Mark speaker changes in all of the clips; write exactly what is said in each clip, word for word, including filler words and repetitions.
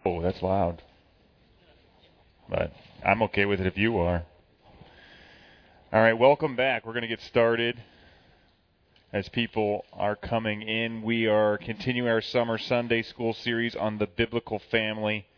Speaker 1: Oh, that's loud. But I'm okay with it if you are. All right, welcome back. We're going to get started. As people are coming in, we are continuing our summer Sunday school series on the biblical family.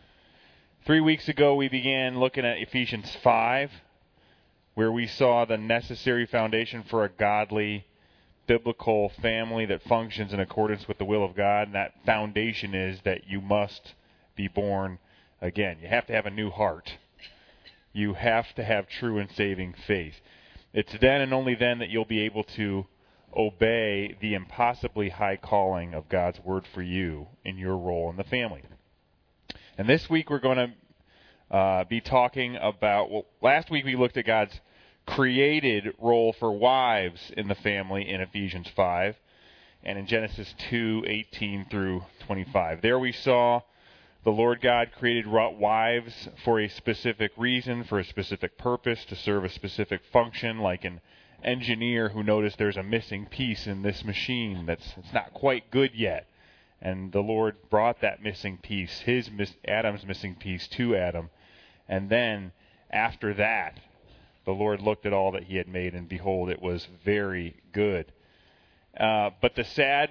Speaker 1: Three weeks ago, we began looking at Ephesians five, where we saw the necessary foundation for a godly biblical family that functions in accordance with the will of God. And that foundation is that you must be born again. You have to have a new heart. You have to have true and saving faith. It's then and only then that you'll be able to obey the impossibly high calling of God's word for you in your role in the family. And this week we're going to uh, be talking about, well, last week we looked at God's created role for wives in the family in Ephesians five and in Genesis two, eighteen through twenty-five. There we saw the Lord God created wives for a specific reason, for a specific purpose, to serve a specific function, like an engineer who noticed there's a missing piece in this machine that's it's not quite good yet. And the Lord brought that missing piece, his Adam's missing piece, to Adam. And then, after that, the Lord looked at all that he had made, and behold, it was very good. Uh, but the sad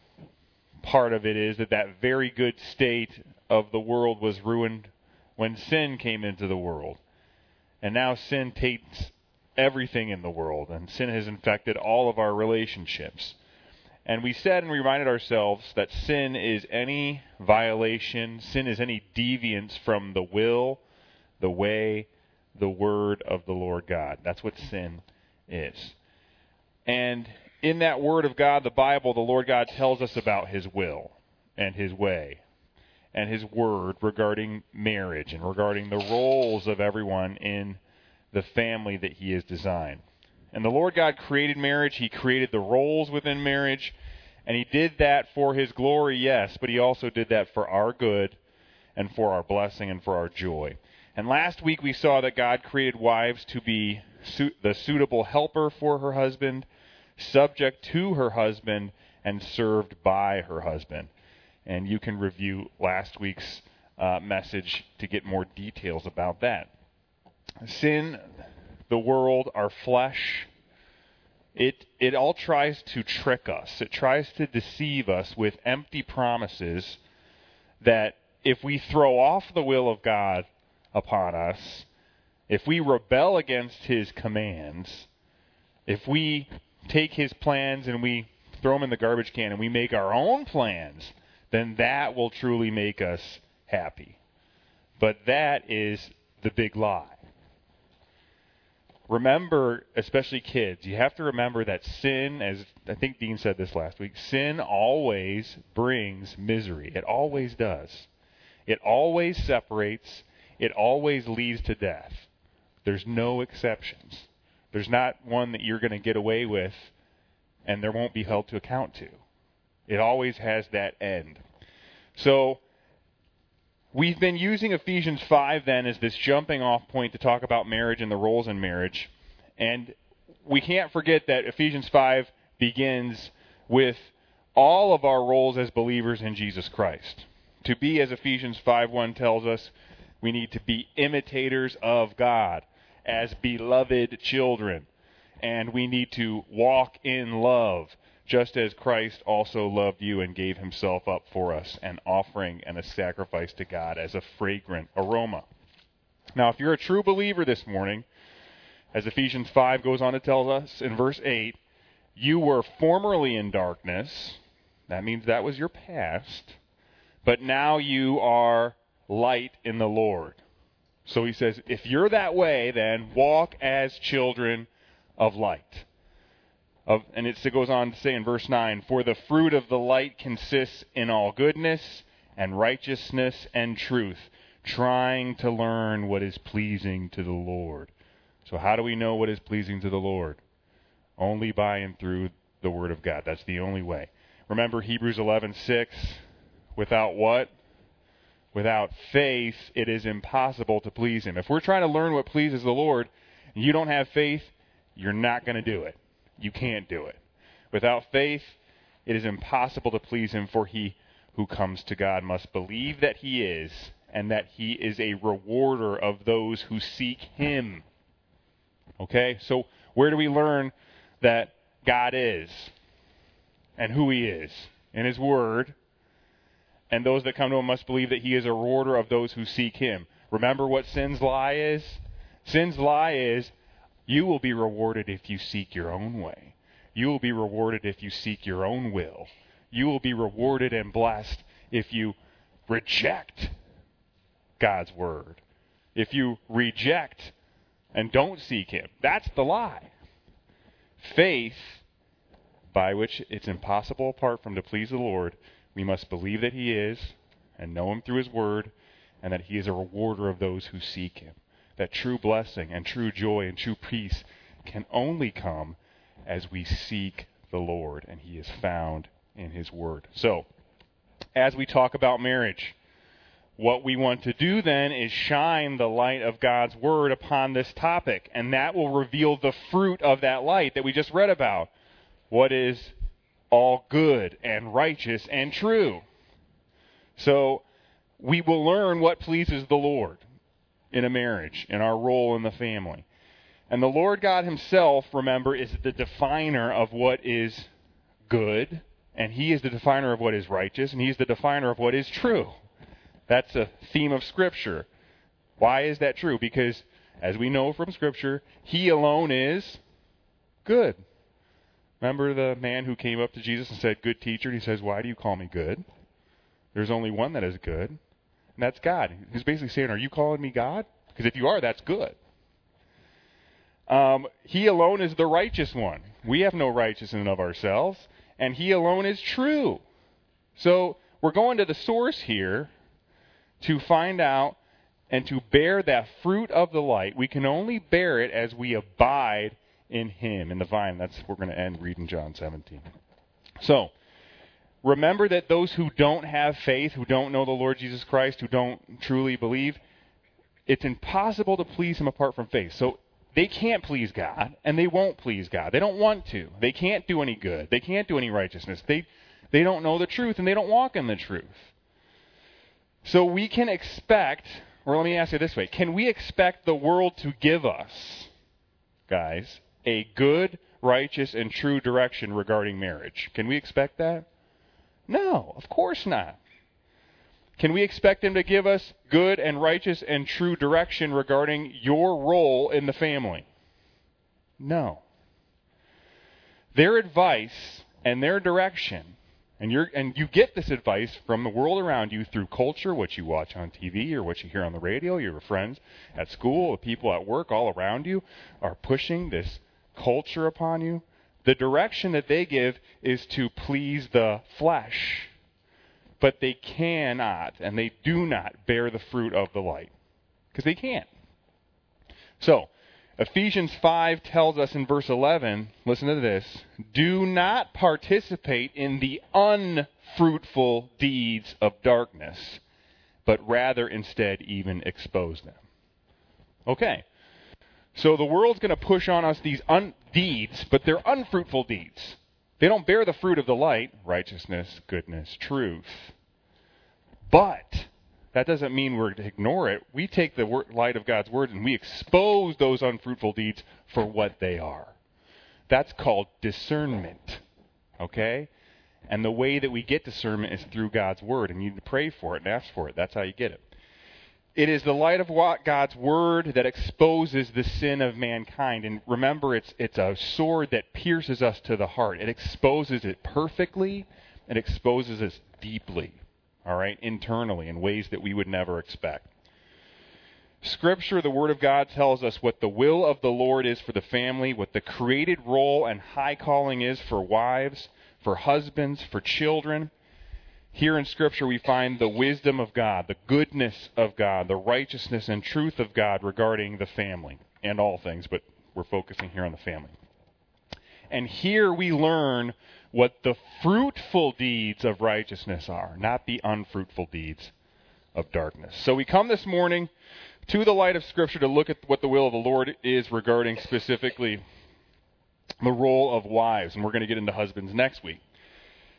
Speaker 1: part of it is that that very good state of the world was ruined when sin came into the world. And now sin takes everything in the world, and sin has infected all of our relationships. And we said and reminded ourselves that sin is any violation, sin is any deviance from the will, the way, the word of the Lord God. That's what sin is. And in that word of God, the Bible, the Lord God tells us about his will and his way and his word regarding marriage and regarding the roles of everyone in the family that he has designed. And the Lord God created marriage. He created the roles within marriage. And he did that for his glory, yes, but he also did that for our good and for our blessing and for our joy. And last week we saw that God created wives to be su- the suitable helper for her husband, subject to her husband, and served by her husband. And you can review last week's uh, message to get more details about that. Sin, the world, our flesh, it it all tries to trick us. It tries to deceive us with empty promises that if we throw off the will of God upon us, if we rebel against his commands, if we take his plans and we throw them in the garbage can and we make our own plans, then that will truly make us happy. But that is the big lie. Remember, especially kids, you have to remember that sin, as I think Dean said this last week, sin always brings misery. It always does. It always separates. It always leads to death. There's no exceptions. There's not one that you're going to get away with and there won't be held to account to. It always has that end. So we've been using Ephesians five then as this jumping off point to talk about marriage and the roles in marriage. And we can't forget that Ephesians five begins with all of our roles as believers in Jesus Christ. To be, as Ephesians five one tells us, we need to be imitators of God as beloved children. And we need to walk in love, just as Christ also loved you and gave himself up for us, an offering and a sacrifice to God as a fragrant aroma. Now, if you're a true believer this morning, as Ephesians five goes on to tell us in verse eight, you were formerly in darkness. That means that was your past. But now you are light in the Lord. So he says, if you're that way, then walk as children of light. Of, and it goes on to say in verse nine, for the fruit of the light consists in all goodness and righteousness and truth, trying to learn what is pleasing to the Lord. So how do we know what is pleasing to the Lord? Only by and through the Word of God. That's the only way. Remember Hebrews eleven six, without what? Without faith, it is impossible to please him. If we're trying to learn what pleases the Lord, and you don't have faith, you're not going to do it. You can't do it. Without faith, it is impossible to please him, for he who comes to God must believe that he is, and that he is a rewarder of those who seek him. Okay? So where do we learn that God is and who he is? In his word. And those that come to him must believe that he is a rewarder of those who seek him. Remember what sin's lie is? Sin's lie is, you will be rewarded if you seek your own way. You will be rewarded if you seek your own will. You will be rewarded and blessed if you reject God's word. If you reject and don't seek him. That's the lie. Faith, by which it's impossible apart from to please the Lord, we must believe that he is, and know him through his word, and that he is a rewarder of those who seek him. That true blessing and true joy and true peace can only come as we seek the Lord, and he is found in his word. So, as we talk about marriage, what we want to do then is shine the light of God's word upon this topic, and that will reveal the fruit of that light that we just read about. What is all good and righteous and true. So, we will learn what pleases the Lord in a marriage, in our role in the family. And the Lord God himself, remember, is the definer of what is good, and he is the definer of what is righteous, and he is the definer of what is true. That's a theme of Scripture. Why is that true? Because, as we know from Scripture, he alone is good. Remember the man who came up to Jesus and said, "Good teacher," and he says, "Why do you call me good? There's only one that is good, and that's God." He's basically saying, are you calling me God? Because if you are, that's good. Um, he alone is the righteous one. We have no righteousness of ourselves, and he alone is true. So we're going to the source here to find out and to bear that fruit of the light. We can only bear it as we abide in him, in the vine. That's we're going to end reading John seventeen. So, remember that those who don't have faith, who don't know the Lord Jesus Christ, who don't truly believe, it's impossible to please him apart from faith. So, they can't please God, and they won't please God. They don't want to. They can't do any good. They can't do any righteousness. They, they don't know the truth, and they don't walk in the truth. So we can expect, or let me ask you this way, can we expect the world to give us, guys, a good, righteous, and true direction regarding marriage? Can we expect that? No, of course not. Can we expect them to give us good and righteous and true direction regarding your role in the family? No. Their advice and their direction, and you're and you get this advice from the world around you through culture, what you watch on T V or what you hear on the radio, your friends at school, the people at work all around you are pushing this culture upon you. The direction that they give is to please the flesh. But they cannot, and they do not bear the fruit of the light. Because they can't. So, Ephesians five tells us in verse eleven, listen to this, do not participate in the unfruitful deeds of darkness, but rather instead even expose them. Okay. So the world's going to push on us these un- deeds, but they're unfruitful deeds. They don't bear the fruit of the light, righteousness, goodness, truth. But that doesn't mean we're to ignore it. We take the word, light of God's word and we expose those unfruitful deeds for what they are. That's called discernment. Okay? And the way that we get discernment is through God's word. And you need to pray for it and ask for it. That's how you get it. It is the light of God's word that exposes the sin of mankind. And remember, it's it's a sword that pierces us to the heart. It exposes it perfectly. It exposes us deeply, all right, internally in ways that we would never expect. Scripture, the Word of God, tells us what the will of the Lord is for the family, what the created role and high calling is for wives, for husbands, for children. Here in Scripture we find the wisdom of God, the goodness of God, the righteousness and truth of God regarding the family and all things, but we're focusing here on the family. And here we learn what the fruitful deeds of righteousness are, not the unfruitful deeds of darkness. So we come this morning to the light of Scripture to look at what the will of the Lord is regarding specifically the role of wives, and we're going to get into husbands next week.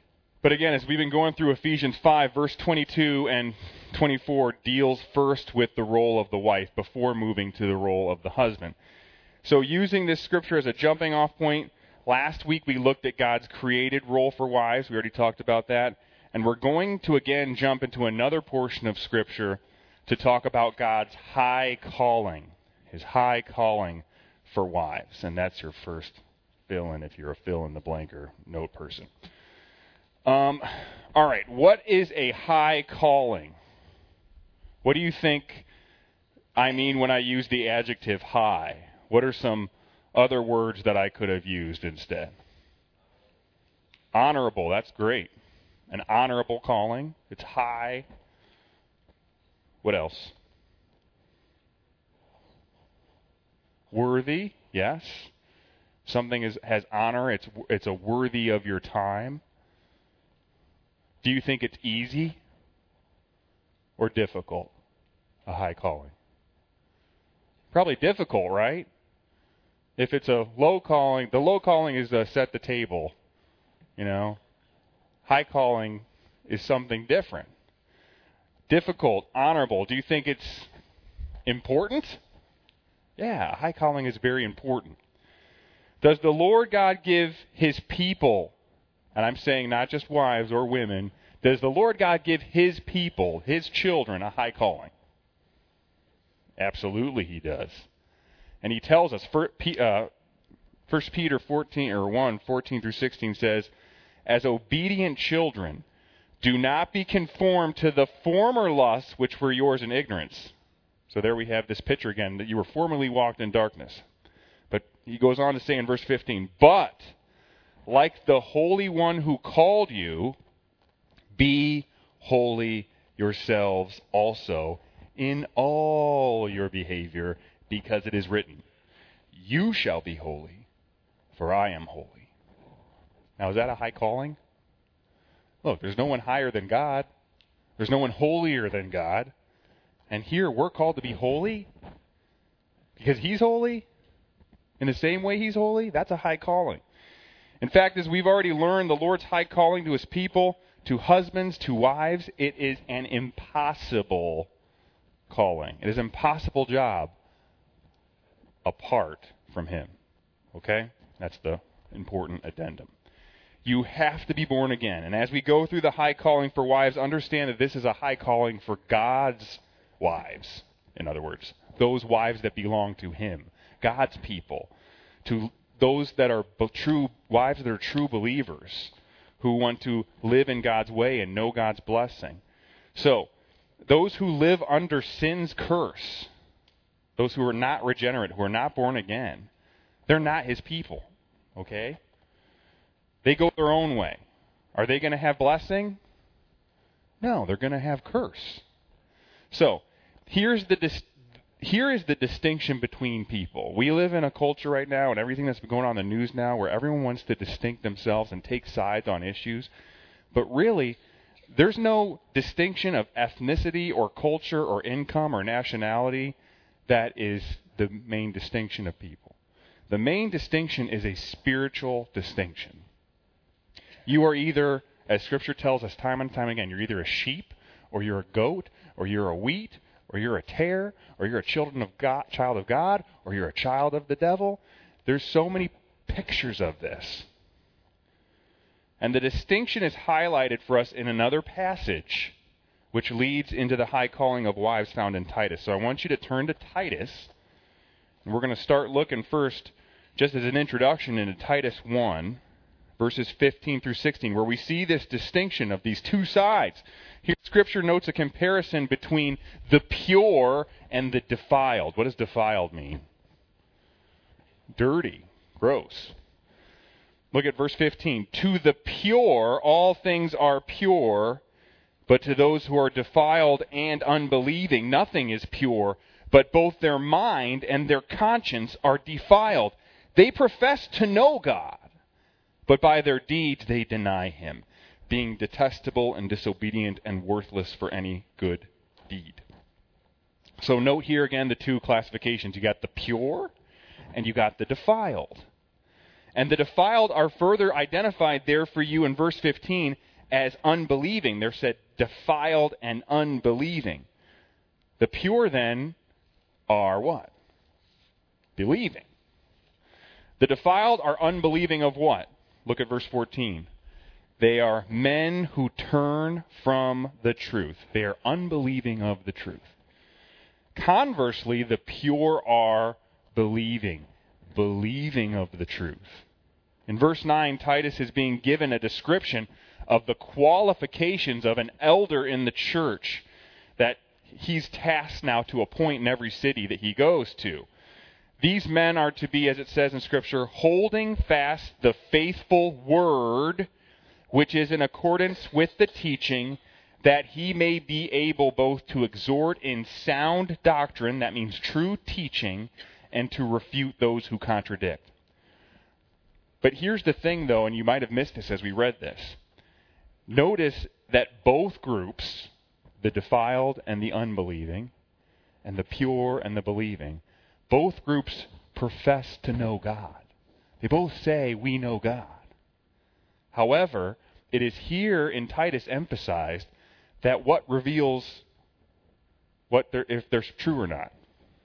Speaker 1: But again, as we've been going through Ephesians five, verse twenty-two and twenty-four deals first with the role of the wife before moving to the role of the husband. So using this scripture as a jumping off point, last week we looked at God's created role for wives. We already talked about that. And we're going to again jump into another portion of scripture to talk about God's high calling, his high calling for wives. And that's your first fill-in if you're a fill-in-the-blank or note person. Um, all right, what is a high calling? What do you think I mean when I use the adjective high? What are some other words that I could have used instead? Honorable, that's great. An honorable calling, it's high. What else? Worthy, yes. Something is, has honor, it's it's a worthy of your time. Do you think it's easy or difficult, a high calling? Probably difficult, right? If it's a low calling, the low calling is to set the table, you know. High calling is something different. Difficult, honorable. Do you think it's important? Yeah, high calling is very important. Does the Lord God give his people, and I'm saying not just wives or women, does the Lord God give his people, his children, a high calling? Absolutely he does. And he tells us, First Peter fourteen or one, fourteen through sixteen says, as obedient children, do not be conformed to the former lusts which were yours in ignorance. So there we have this picture again, that you were formerly walked in darkness. But he goes on to say in verse fifteen, but like the Holy One who called you, be holy yourselves also in all your behavior, because it is written, you shall be holy, for I am holy. Now, is that a high calling? Look, there's no one higher than God. There's no one holier than God. And here we're called to be holy because he's holy in the same way he's holy. That's a high calling. In fact, as we've already learned, the Lord's high calling to his people, to husbands, to wives, it is an impossible calling. It is an impossible job apart from him. Okay? That's the important addendum. You have to be born again. And as we go through the high calling for wives, understand that this is a high calling for God's wives. In other words, those wives that belong to him, God's people, to those that are true wives that are true believers who want to live in God's way and know God's blessing. So, those who live under sin's curse, those who are not regenerate, who are not born again, they're not his people. Okay? They go their own way. Are they going to have blessing? No, they're going to have curse. So, here's the dis- here is the distinction between people. We live in a culture right now, and everything that's been going on in the news now, where everyone wants to distinct themselves and take sides on issues. But really, there's no distinction of ethnicity or culture or income or nationality that is the main distinction of people. The main distinction is a spiritual distinction. You are either, as Scripture tells us time and time again, you're either a sheep, or you're a goat, or you're a wheat, or you're a tare, or you're a children of God, child of God, or you're a child of the devil. There's so many pictures of this. And the distinction is highlighted for us in another passage, which leads into the high calling of wives found in Titus. So I want you to turn to Titus, and we're going to start looking first, just as an introduction, into Titus one, verses fifteen through sixteen, where we see this distinction of these two sides. Here, Scripture notes a comparison between the pure and the defiled. What does defiled mean? Dirty, gross. Look at verse fifteen. To the pure, all things are pure, but to those who are defiled and unbelieving, nothing is pure, but both their mind and their conscience are defiled. They profess to know God, but by their deeds they deny him, being detestable and disobedient and worthless for any good deed. So note here again the two classifications. You got the pure and you got the defiled. And the defiled are further identified there for you in verse fifteen as unbelieving. They're said defiled and unbelieving. The pure then are what? Believing. The defiled are unbelieving of what? Look at verse fourteen. They are men who turn from the truth. They are unbelieving of the truth. Conversely, the pure are believing. Believing of the truth. In verse nine, Titus is being given a description of the qualifications of an elder in the church that he's tasked now to appoint in every city that he goes to. These men are to be, as it says in Scripture, holding fast the faithful word, which is in accordance with the teaching, that he may be able both to exhort in sound doctrine, that means true teaching, and to refute those who contradict. But here's the thing, though, and you might have missed this as we read this. Notice that both groups, the defiled and the unbelieving, and the pure and the believing, both groups profess to know God. They both say, we know God. However, it is here in Titus emphasized that what reveals what they're, if they're true or not.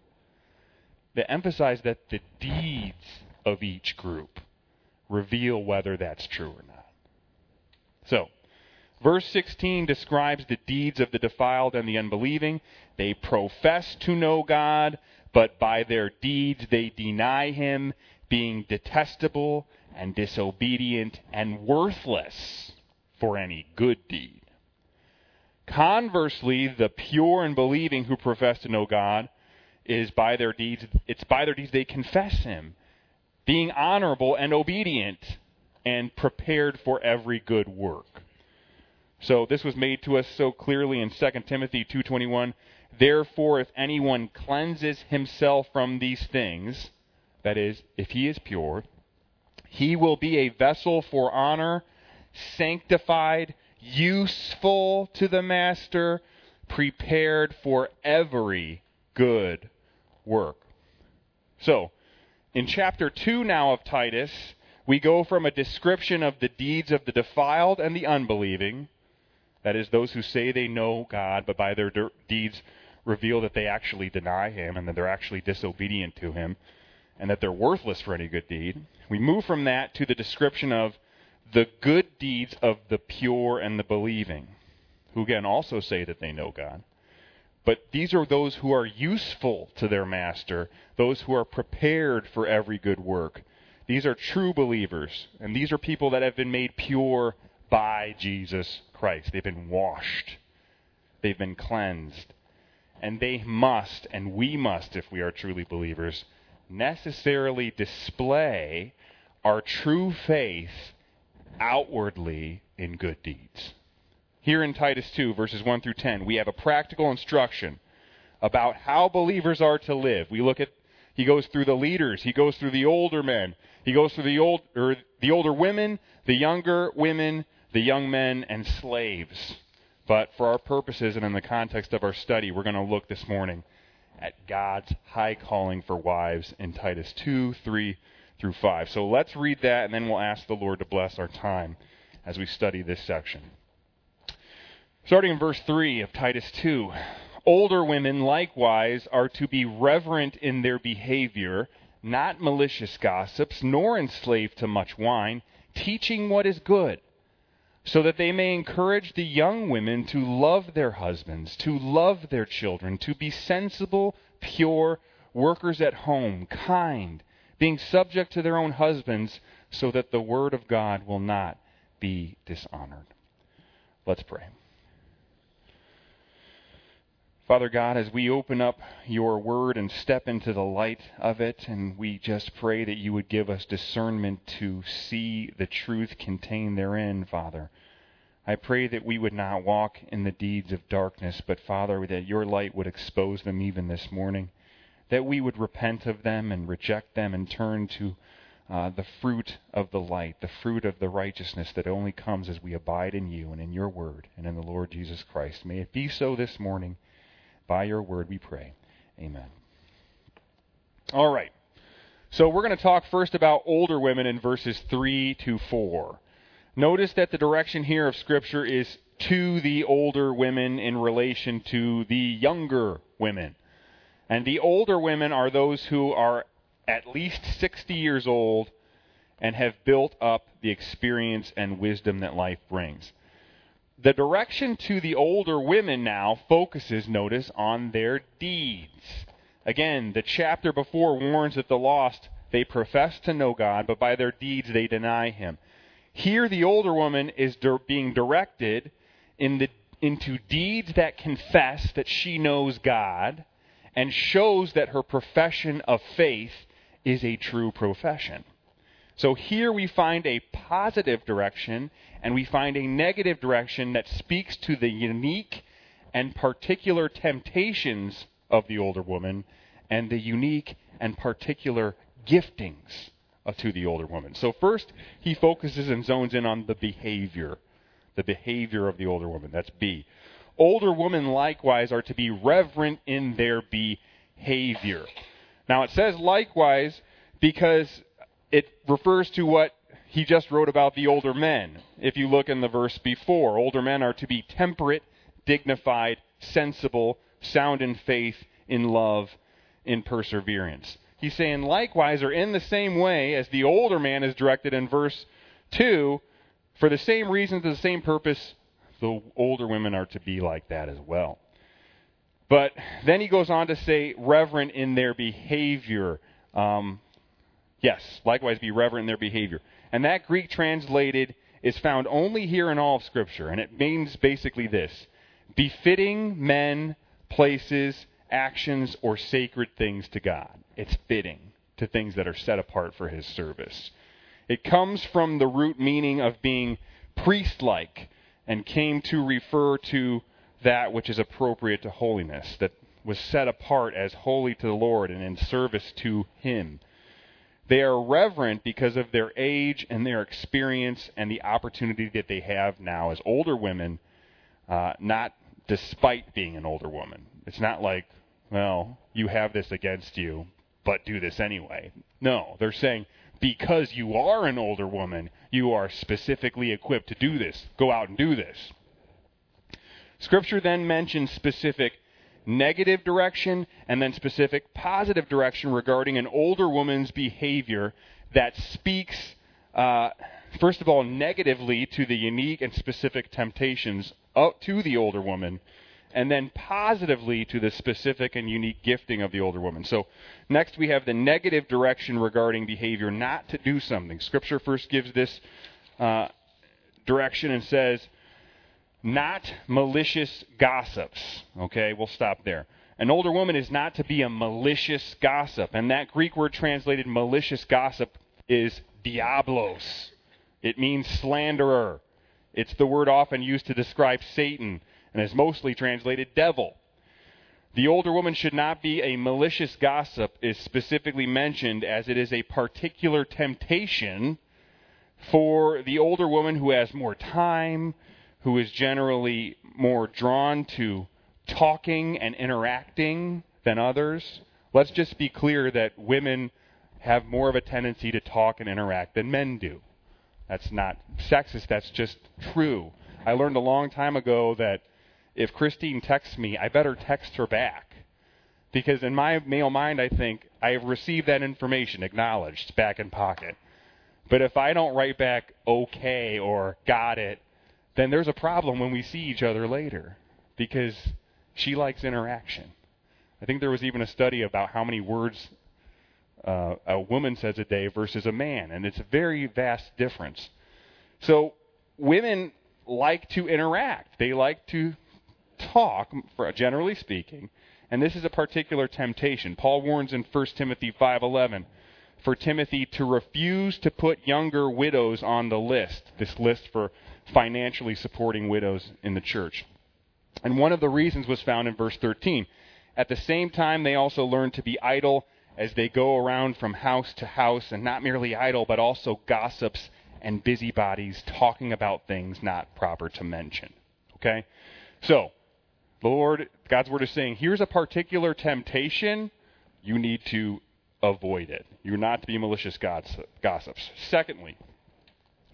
Speaker 1: They emphasize that the deeds of each group reveal whether that's true or not. So, verse sixteen describes the deeds of the defiled and the unbelieving. They profess to know God, but by their deeds they deny Him, being detestable and disobedient and worthless for any good deed. Conversely, the pure and believing who profess to know God is by their deeds, it's by their deeds they confess Him, being honorable and obedient and prepared for every good work. So this was made to us so clearly in Second Timothy two twenty-one. Therefore, if anyone cleanses himself from these things, that is, if he is pure, he will be a vessel for honor, sanctified, useful to the master, prepared for every good work. So, in chapter two now of Titus, we go from a description of the deeds of the defiled and the unbelieving, that is, those who say they know God, but by their de- deeds reveal that they actually deny Him and that they're actually disobedient to Him and that they're worthless for any good deed. We move from that to the description of the good deeds of the pure and the believing, who again also say that they know God. But these are those who are useful to their master, those who are prepared for every good work. These are true believers, and these are people that have been made pure by Jesus Christ. They've been washed. They've been cleansed. And they must, and we must, if we are truly believers, necessarily display our true faith outwardly in good deeds. Here in Titus two, verses one through ten, we have a practical instruction about how believers are to live. We look at, he goes through the leaders, he goes through the older men, he goes through the old or the older women, the younger women, the young men, and slaves. But for our purposes and in the context of our study, we're going to look this morning at God's high calling for wives in Titus two, three through five. So let's read that, and then we'll ask the Lord to bless our time as we study this section. Starting in verse three of Titus two, older women likewise are to be reverent in their behavior, not malicious gossips, nor enslaved to much wine, teaching what is good, so that they may encourage the young women to love their husbands, to love their children, to be sensible, pure, workers at home, kind, being subject to their own husbands, so that the word of God will not be dishonored. Let's pray. Father God, as we open up your word and step into the light of it, and we just pray that you would give us discernment to see the truth contained therein, Father. I pray that we would not walk in the deeds of darkness, but, Father, that your light would expose them even this morning, that we would repent of them and reject them and turn to uh, the fruit of the light, the fruit of the righteousness that only comes as we abide in you and in your word and in the Lord Jesus Christ. May it be so this morning. By your word we pray. Amen. All right. So we're going to talk first about older women in verses three to four. Notice that the direction here of Scripture is to the older women in relation to the younger women. And the older women are those who are at least sixty years old and have built up the experience and wisdom that life brings. The direction to the older women now focuses, notice, on their deeds. Again, the chapter before warns that the lost, they profess to know God, but by their deeds they deny Him. Here the older woman is di- being directed in the, into deeds that confess that she knows God and shows that her profession of faith is a true profession. So here we find a positive direction and we find a negative direction that speaks to the unique and particular temptations of the older woman and the unique and particular giftings of, to the older woman. So first, he focuses and zones in on the behavior, the behavior of the older woman. That's B. Older women likewise are to be reverent in their behavior. Now it says likewise because it refers to what he just wrote about the older men. If you look in the verse before, older men are to be temperate, dignified, sensible, sound in faith, in love, in perseverance. He's saying likewise, or in the same way as the older man is directed in verse two, for the same reasons, to the same purpose, the older women are to be like that as well. But then he goes on to say, reverent in their behavior. Um, yes, likewise be reverent in their behavior. And that Greek translated is found only here in all of Scripture. And it means basically this: befitting men, places, actions, or sacred things to God. It's fitting to things that are set apart for His service. It comes from the root meaning of being priest-like and came to refer to that which is appropriate to holiness, that was set apart as holy to the Lord and in service to Him. They are reverent because of their age and their experience and the opportunity that they have now as older women, uh, not despite being an older woman. It's not like, well, you have this against you, but do this anyway. No, they're saying, because you are an older woman, you are specifically equipped to do this. Go out and do this. Scripture then mentions specific negative direction and then specific positive direction regarding an older woman's behavior that speaks, uh, first of all, negatively to the unique and specific temptations up to the older woman, and then positively to the specific and unique gifting of the older woman. So next we have the negative direction regarding behavior, not to do something. Scripture first gives this uh, direction and says, not malicious gossips. Okay, we'll stop there. An older woman is not to be a malicious gossip. And that Greek word translated malicious gossip is diablos. It means slanderer. It's the word often used to describe Satan and is mostly translated devil. The older woman should not be a malicious gossip is specifically mentioned as it is a particular temptation for the older woman who has more time, who is generally more drawn to talking and interacting than others. Let's just be clear that women have more of a tendency to talk and interact than men do. That's not sexist, that's just true. I learned a long time ago that if Christine texts me, I better text her back. Because in my male mind, I think, I have received that information, acknowledged, back in pocket. But if I don't write back okay or got it, then there's a problem when we see each other later. Because she likes interaction. I think there was even a study about how many words uh, a woman says a day versus a man. And it's a very vast difference. So women like to interact. They like to talk, generally speaking, and this is a particular temptation. Paul warns in First Timothy five eleven for Timothy to refuse to put younger widows on the list, this list for financially supporting widows in the church. And one of the reasons was found in verse thirteen. At the same time, they also learn to be idle as they go around from house to house, and not merely idle, but also gossips and busybodies, talking about things not proper to mention. Okay? So, the Lord, God's Word is saying, here's a particular temptation, you need to avoid it. You're not to be malicious gossips. Secondly,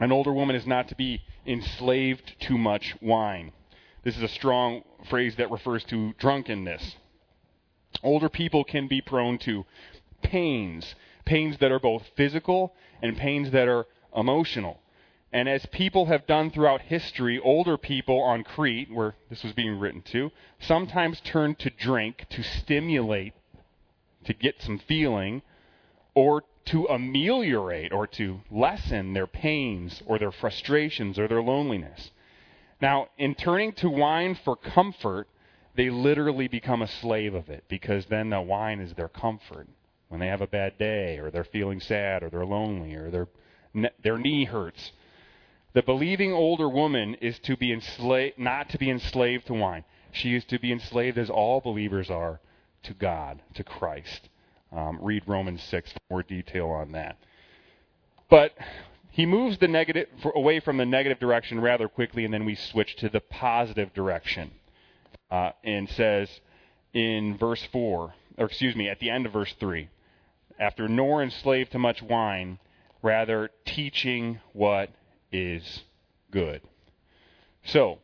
Speaker 2: An older woman is not to be enslaved to much wine. This is a strong phrase that refers to drunkenness. Older people can be prone to pains, pains that are both physical and pains that are emotional. And as people have done throughout history, older people on Crete, where this was being written to, sometimes turned to drink to stimulate, to get some feeling, or to ameliorate or to lessen their pains or their frustrations or their loneliness. Now, in turning to wine for comfort, they literally become a slave of it, because then the wine is their comfort. When they have a bad day, or they're feeling sad, or they're lonely, or their their knee hurts, the believing older woman is to be enslaved, not to be enslaved to wine. She is to be enslaved, as all believers are, to God, to Christ. Um, read Romans six for more detail on that. But he moves the negative for, away from the negative direction rather quickly, and then we switch to the positive direction, uh, and says in verse four, or excuse me, at the end of verse three, after nor enslaved to much wine, rather teaching what is good. So,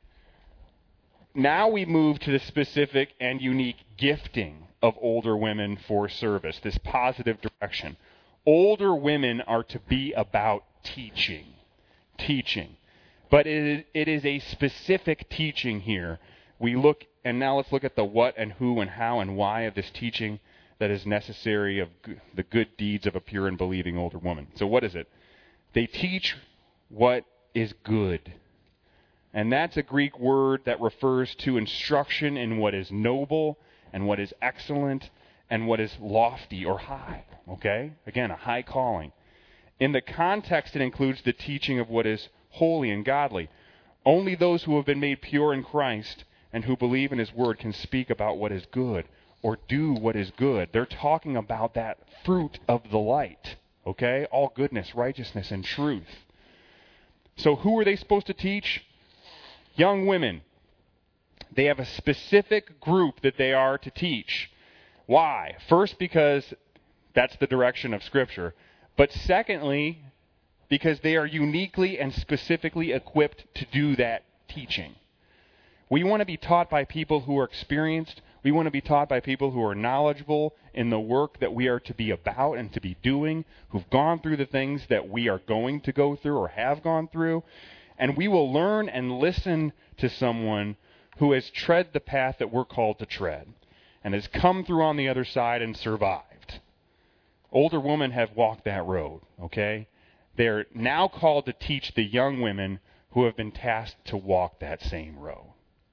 Speaker 2: now we move to the specific and unique gifting of older women for service, this positive direction. Older women are to be about teaching. Teaching. But it, it is a specific teaching here. We look, and now let's look at the what and who and how and why of this teaching that is necessary of the good deeds of a pure and believing older woman. So what is it? They teach what is good. And that's a Greek word that refers to instruction in what is noble and what is excellent and what is lofty or high. Okay? Again, a high calling. In the context, it includes the teaching of what is holy and godly. Only those who have been made pure in Christ and who believe in His Word can speak about what is good or do what is good. They're talking about that fruit of the light. Okay? All goodness, righteousness, and truth. So who are they supposed to teach? Young women. They have a specific group that they are to teach. Why? First, because that's the direction of Scripture. But secondly, because they are uniquely and specifically equipped to do that teaching. We want to be taught by people who are experienced. We want to be taught by people who are knowledgeable in the work that we are to be about and to be doing, who've gone through the things that we are going to go through or have gone through. And we will learn and listen to someone who has tread the path that we're called to tread and has come through on the other side and survived. Older women have walked that road, okay? They're now called to teach the young women who have been tasked to walk that same road.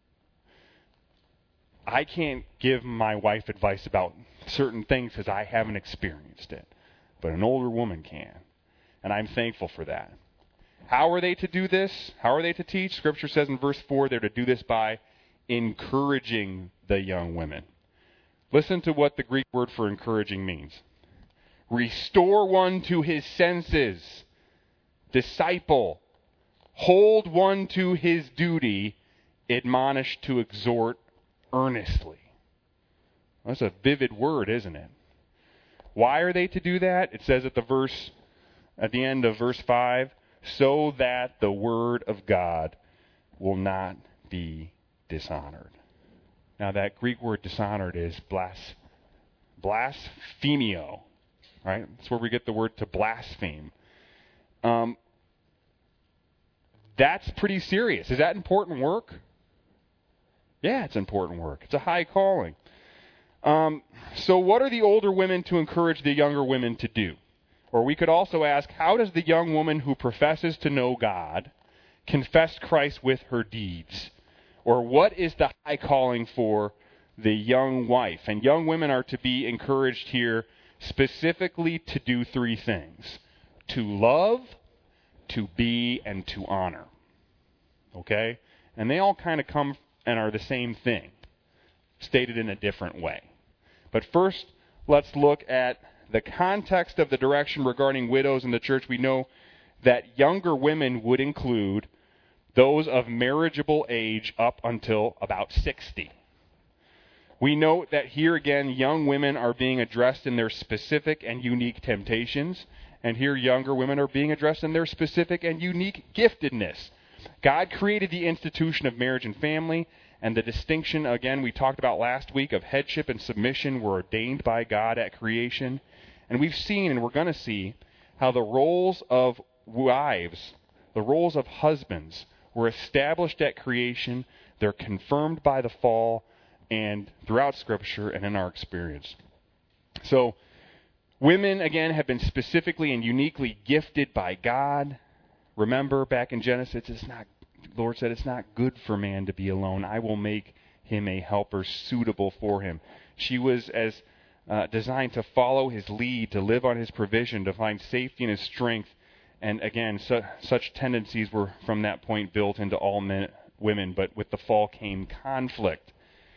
Speaker 2: I can't give my wife advice about certain things because I haven't experienced it, but an older woman can, and I'm thankful for that. How are they to do this? How are they to teach? Scripture says in verse four they're to do this by encouraging the young women. Listen to what the Greek word for encouraging means. Restore one to his senses. Disciple. Hold one to his duty. Admonish to exhort earnestly. That's a vivid word, isn't it? Why are they to do that? It says at the verse, at the end of verse five, so that the word of God will not be dishonored. Now that Greek word dishonored is blas, blasphemio, right? That's where we get the word to blaspheme. Um, that's pretty serious. Is that important work? Yeah, it's important work. It's a high calling. Um, so what are the older women to encourage the younger women to do? Or we could also ask, how does the young woman who professes to know God confess Christ with her deeds? Or what is the high calling for the young wife? And young women are to be encouraged here specifically to do three things. To love, to be, and to honor. Okay? And they all kind of come and are the same thing, stated in a different way. But first, let's look at the context of the direction regarding widows in the church. We know that younger women would include those of marriageable age up until about sixty. We note that here again, young women are being addressed in their specific and unique temptations, And here younger women are being addressed in their specific and unique giftedness. God created the institution of marriage and family, and the distinction, again, we talked about last week of headship and submission were ordained by God at creation. And we've seen, and we're going to see, how the roles of wives, the roles of husbands, were established at creation. They're confirmed by the fall and throughout Scripture and in our experience. So, women, again, have been specifically and uniquely gifted by God. Remember, back in Genesis, it's not, the Lord said, it's not good for man to be alone. I will make him a helper suitable for him. She was as uh, designed to follow his lead, to live on his provision, to find safety in his strength. And again, su- such tendencies were from that point built into all men, women, but with the fall came conflict.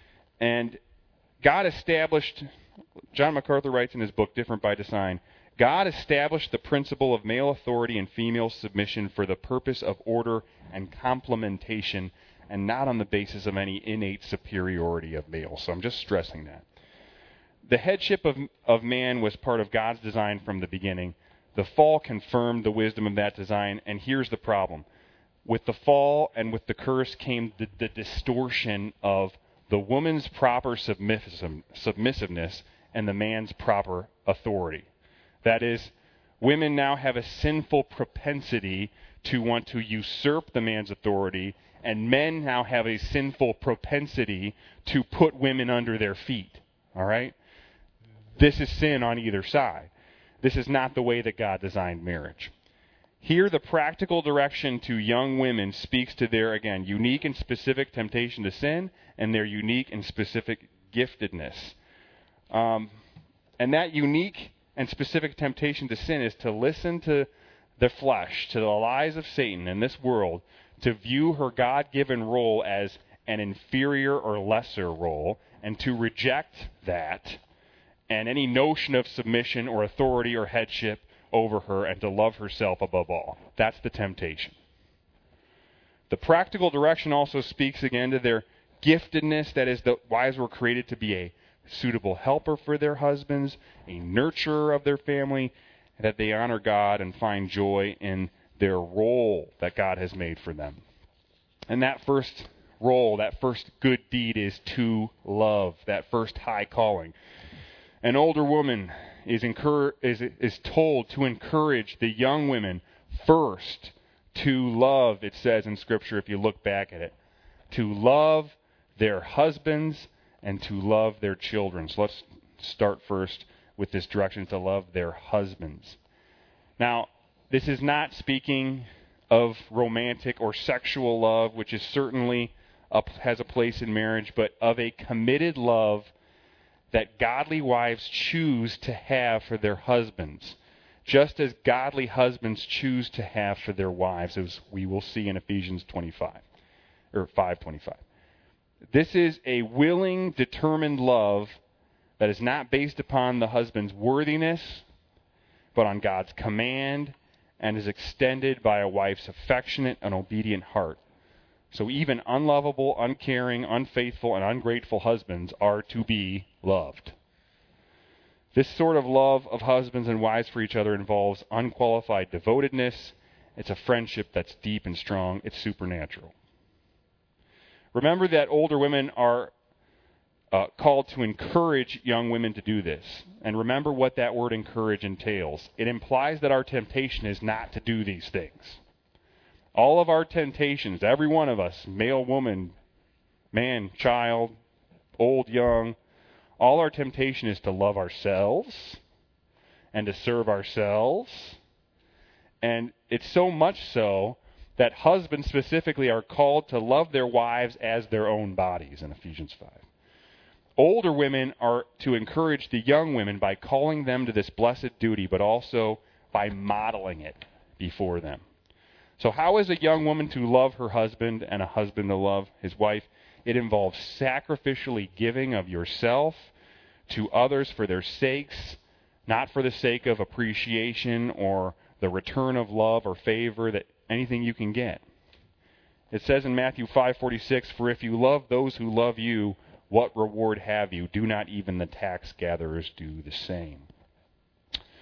Speaker 2: And God established, John MacArthur writes in his book, Different by Design, God established the principle of male authority and female submission for the purpose of order and complementation, and not on the basis of any innate superiority of males. So I'm just stressing that. The headship of, of man was part of God's design from the beginning. The fall confirmed the wisdom of that design, and here's the problem. With the fall and with the curse came the, the distortion of the woman's proper submissive, submissiveness and the man's proper authority. That is, women now have a sinful propensity to want to usurp the man's authority, and men now have a sinful propensity to put women under their feet. All right? This is sin on either side. This is not the way that God designed marriage. Here, the practical direction to young women speaks to their, again, unique and specific temptation to sin and their unique and specific giftedness. Um, and that unique and specific temptation to sin is to listen to the flesh, to the lies of Satan in this world, to view her God-given role as an inferior or lesser role, and to reject that and any notion of submission or authority or headship over her, and to love herself above all. That's the temptation. The practical direction also speaks again to their giftedness, that is, the wives were created to be a suitable helper for their husbands, a nurturer of their family, and that they honor God and find joy in their role that God has made for them. And that first role, that first good deed is to love, that first high calling. An older woman is, incur- is, is told to encourage the young women first to love, it says in Scripture if you look back at it, to love their husbands and to love their children. So let's start first with this direction to love their husbands. Now, this is not speaking of romantic or sexual love, which is certainly a, has a place in marriage, but of a committed love that godly wives choose to have for their husbands, just as godly husbands choose to have for their wives, as we will see in Ephesians twenty-five, or five twenty-five. This is a willing, determined love that is not based upon the husband's worthiness, but on God's command, and is extended by a wife's affectionate and obedient heart. So even unlovable, uncaring, unfaithful, and ungrateful husbands are to be loved. This sort of love of husbands and wives for each other involves unqualified devotedness. It's a friendship that's deep and strong. It's supernatural. Remember that older women are uh, called to encourage young women to do this. And remember what that word encourage entails. It implies that our temptation is not to do these things. All of our temptations, every one of us, male, woman, man, child, old, young, all our temptation is to love ourselves and to serve ourselves. And it's so much so that husbands specifically are called to love their wives as their own bodies in Ephesians five. Older women are to encourage the young women by calling them to this blessed duty, but also by modeling it before them. So how is a young woman to love her husband and a husband to love his wife? It involves sacrificially giving of yourself to others for their sakes, not for the sake of appreciation or the return of love or favor, that anything you can get. It says in Matthew five forty-six, "For if you love those who love you, what reward have you? Do not even the tax gatherers do the same?"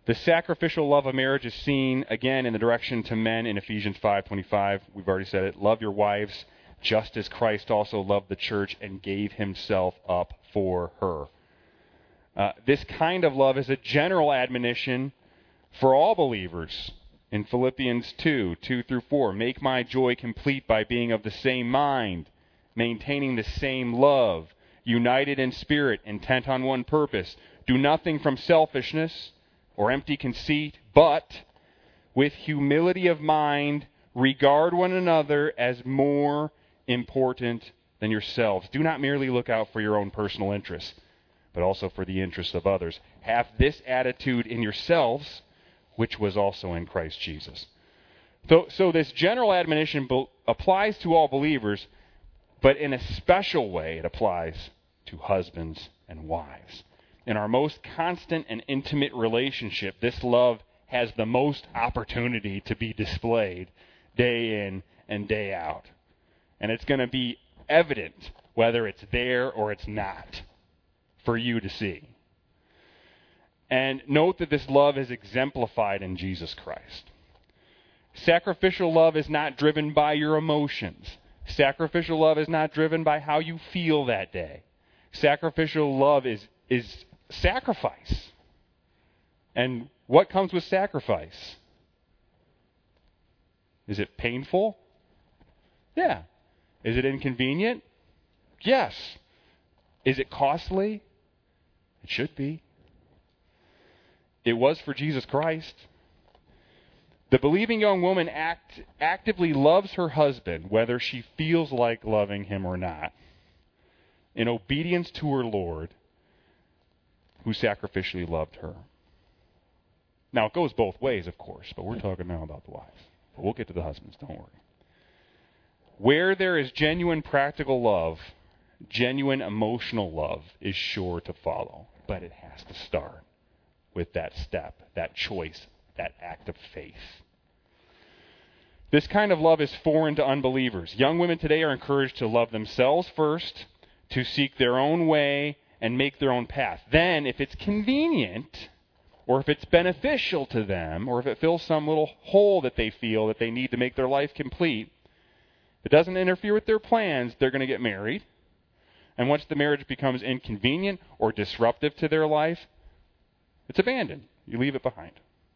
Speaker 2: The sacrificial love of marriage is seen again in the direction to men in Ephesians five twenty-five. We've already said it. Love your wives just as Christ also loved the church and gave himself up for her. Uh, this kind of love is a general admonition for all believers. In Philippians two, two through four, make my joy complete by being of the same mind, maintaining the same love, united in spirit, intent on one purpose. Do nothing from selfishness or empty conceit, but with humility of mind, regard one another as more important than yourselves. Do not merely look out for your own personal interests, but also for the interests of others. Have this attitude in yourselves, which was also in Christ Jesus. So, so this general admonition be, applies to all believers, but in a special way it applies to husbands and wives. In our most constant and intimate relationship, this love has the most opportunity to be displayed day in and day out. And it's going to be evident whether it's there or it's not for you to see. And note that this love is exemplified in Jesus Christ. Sacrificial love is not driven by your emotions. Sacrificial love is not driven by how you feel that day. Sacrificial love is, is sacrifice. And what comes with sacrifice? Is it painful? Yeah. Is it inconvenient? Yes. Is it costly? It should be. It was for Jesus Christ. The believing young woman act, actively loves her husband, whether she feels like loving him or not, in obedience to her Lord, who sacrificially loved her. Now, it goes both ways, of course, but we're talking now about the wives. But we'll get to the husbands, don't worry. Where there is genuine practical love, genuine emotional love is sure to follow, but it has to start with that step, that choice, that act of faith. This kind of love is foreign to unbelievers. Young women today are encouraged to love themselves first, to seek their own way and make their own path. Then, if it's convenient, or if it's beneficial to them, or if it fills some little hole that they feel that they need to make their life complete, if it doesn't interfere with their plans, they're going to get married. And once the marriage becomes inconvenient or disruptive to their life, it's abandoned. You leave it behind.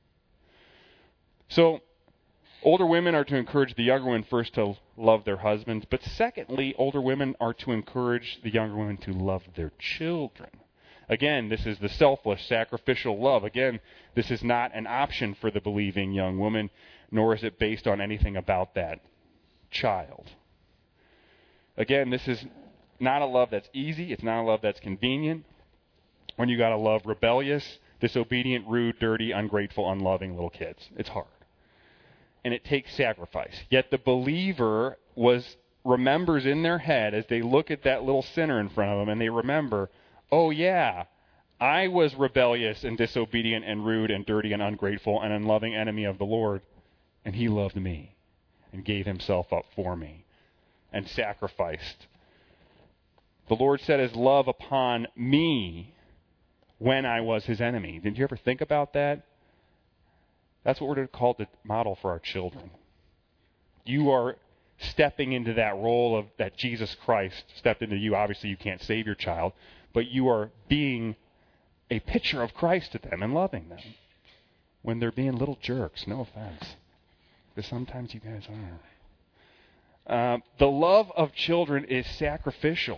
Speaker 2: So, older women are to encourage the younger women first to love their husbands, but secondly, older women are to encourage the younger women to love their children. Again, this is the selfless, sacrificial love. Again, this is not an option for the believing young woman, nor is it based on anything about that child. Again, this is not a love that's easy. It's not a love that's convenient. When you got to love rebellious, disobedient, rude, dirty, ungrateful, unloving little kids. It's hard. And it takes sacrifice. Yet the believer was remembers in their head as they look at that little sinner in front of them and they remember, oh yeah, I was rebellious and disobedient and rude and dirty and ungrateful and unloving enemy of the Lord, and he loved me and gave himself up for me and sacrificed. The Lord set his love upon me when I was his enemy. Did you ever think about that? That's what we're called to model for our children. You are stepping into that role of that Jesus Christ stepped into you. Obviously, you can't save your child, but you are being a picture of Christ to them and loving them when they're being little jerks. No offense, because sometimes you guys are. Uh, the love of children is sacrificial.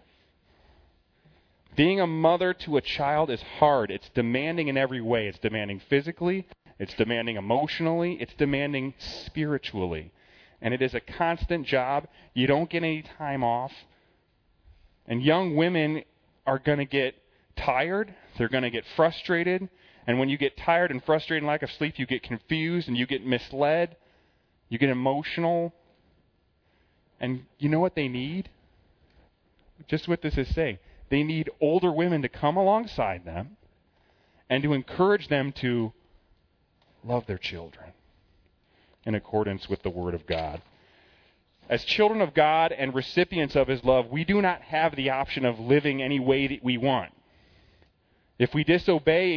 Speaker 2: Being a mother to a child is hard. It's demanding in every way. It's demanding physically. It's demanding emotionally. It's demanding spiritually. And it is a constant job. You don't get any time off. And young women are going to get tired. They're going to get frustrated. And when you get tired and frustrated and lack of sleep, you get confused and you get misled. You get emotional. And you know what they need? Just what this is saying. They need older women to come alongside them and to encourage them to love their children in accordance with the Word of God. As children of God and recipients of his love, we do not have the option of living any way that we want. If we disobey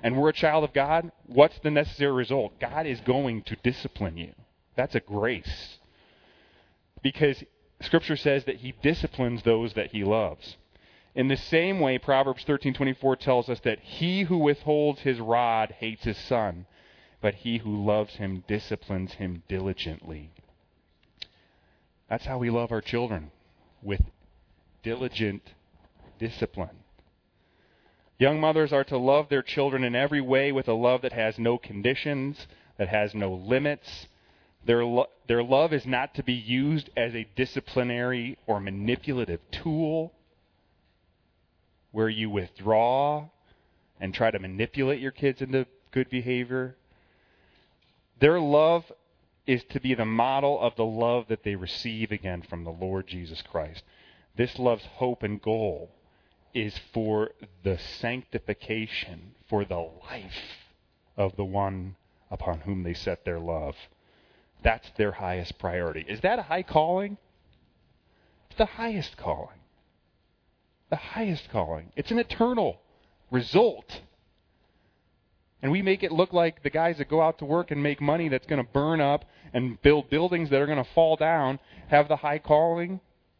Speaker 2: and we're a child of God, what's the necessary result? God is going to discipline you. That's a grace. Because Scripture says that He disciplines those that He loves. In the same way, Proverbs thirteen twenty-four tells us that he who withholds his rod hates his son, but he who loves him disciplines him diligently. That's how we love our children, with diligent discipline. Young mothers are to love their children in every way with a love that has no conditions, that has no limits. Their, lo- their love is not to be used as a disciplinary or manipulative tool where you withdraw and try to manipulate your kids into good behavior. Their love is to be the model of the love that they receive again from the Lord Jesus Christ. This love's hope and goal is for the sanctification, for the life of the one upon whom they set their love. That's their highest priority. Is that a high calling? It's the highest calling. The highest calling. It's an eternal result. And we make it look like the guys that go out to work and make money that's going to burn up and build buildings that are going to fall down have the high calling.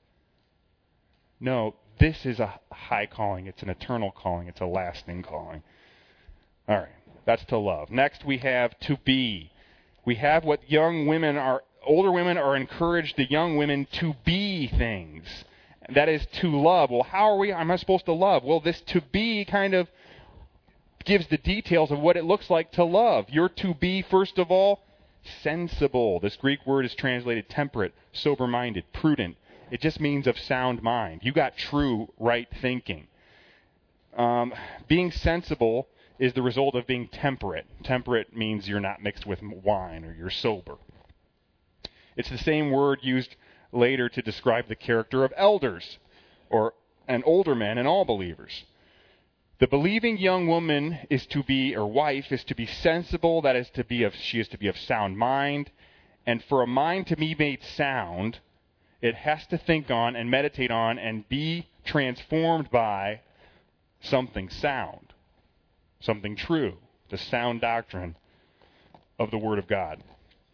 Speaker 2: No, this is a high calling. It's an eternal calling. It's a lasting calling. All right, that's to love. Next we have to be. We have what young women are, older women are encouraged the young women to be things. That is to love. Well, how are we, am I supposed to love? Well, this to be kind of gives the details of what it looks like to love. You're to be, first of all, sensible. This Greek word is translated temperate, sober-minded, prudent. It just means of sound mind. You got true, right thinking. Um, being sensible is the result of being temperate. Temperate means you're not mixed with wine or you're sober. It's the same word used later to describe the character of elders or and older men and all believers. The believing young woman is to be, or wife is to be sensible. That is to be of, she is to be of sound mind. And for a mind to be made sound, it has to think on and meditate on and be transformed by something sound, something true, the sound doctrine of the Word of God.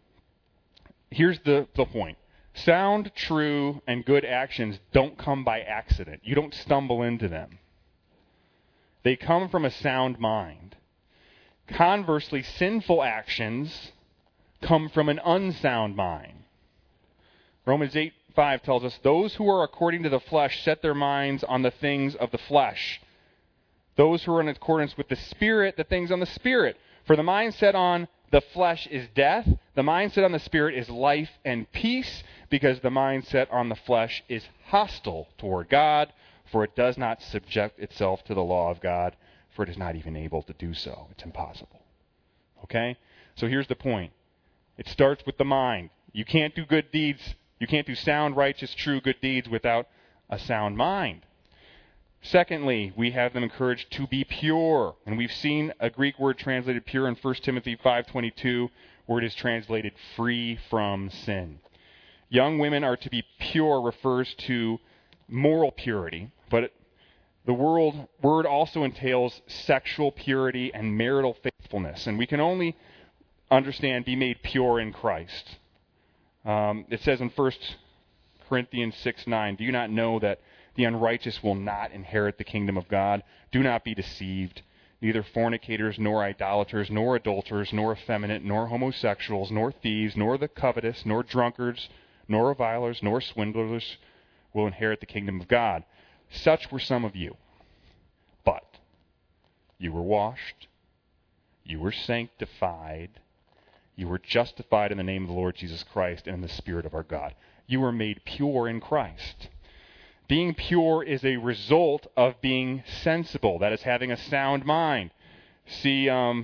Speaker 2: Here's the, the point. Sound, true, and good actions don't come by accident. You don't stumble into them. They come from a sound mind. Conversely, sinful actions come from an unsound mind. Romans eight five tells us, those who are according to the flesh set their minds on the things of the flesh. Those who are in accordance with the Spirit, the things on the Spirit. For the mind set on the flesh is death. The mind set on the Spirit is life and peace, because the mind set on the flesh is hostile toward God, for it does not subject itself to the law of God, for it is not even able to do so. It's impossible. Okay? So here's the point. It starts with the mind. You can't do good deeds. You can't do sound, righteous, true, good deeds without a sound mind. Secondly, we have them encouraged to be pure. And we've seen a Greek word translated pure in First Timothy five twenty-two, where it is translated free from sin. Young women are to be pure refers to moral purity, but the world, word also entails sexual purity and marital faithfulness. And we can only understand be made pure in Christ. Um, it says in First Corinthians six nine, do you not know that the unrighteous will not inherit the kingdom of God? Do not be deceived. Neither fornicators, nor idolaters, nor adulterers, nor effeminate, nor homosexuals, nor thieves, nor the covetous, nor drunkards, nor revilers, nor swindlers will inherit the kingdom of God. Such were some of you. But you were washed, you were sanctified, you were justified in the name of the Lord Jesus Christ and in the Spirit of our God. You were made pure in Christ. Being pure is a result of being sensible. That is having a sound mind. See, um,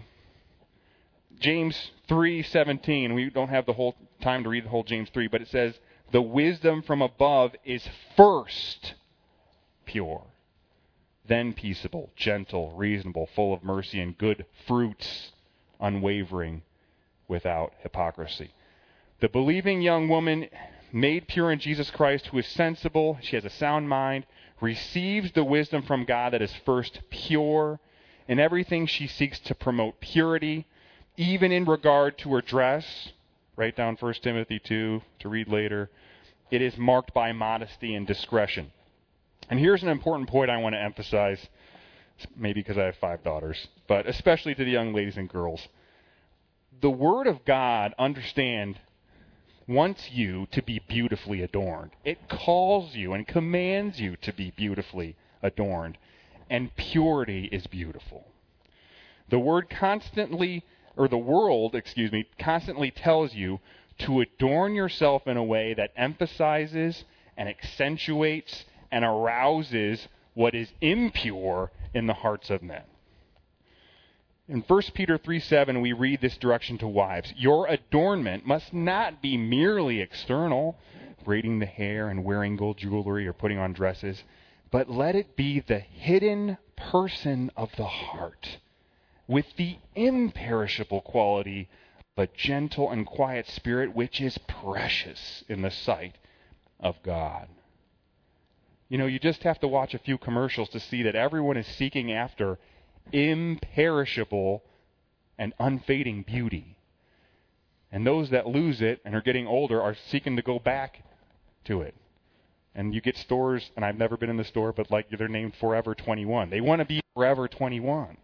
Speaker 2: James three seventeen. We don't have the whole time to read the whole James three, but it says, the wisdom from above is first pure, then peaceable, gentle, reasonable, full of mercy and good fruits, unwavering, without hypocrisy. The believing young woman made pure in Jesus Christ, who is sensible, she has a sound mind, receives the wisdom from God that is first pure, In everything, she seeks to promote purity, even in regard to her dress. Write down First Timothy two to read later. It is marked by modesty and discretion. And here's an important point I want to emphasize, maybe because I have five daughters, but especially to the young ladies and girls. The Word of God, understand, wants you to be beautifully adorned. It calls you and commands you to be beautifully adorned. And purity is beautiful. The word constantly, or the world, excuse me, constantly tells you to adorn yourself in a way that emphasizes and accentuates and arouses what is impure in the hearts of men. In First Peter three seven, we read this direction to wives. Your adornment must not be merely external, braiding the hair and wearing gold jewelry or putting on dresses, but let it be the hidden person of the heart, with the imperishable quality of a gentle and quiet spirit, which is precious in the sight of God. You know, you just have to watch a few commercials to see that everyone is seeking after imperishable and unfading beauty. And those that lose it and are getting older are seeking to go back to it. And you get stores, and I've never been in the store, but like they're named Forever twenty-one. They want to be Forever twenty-one.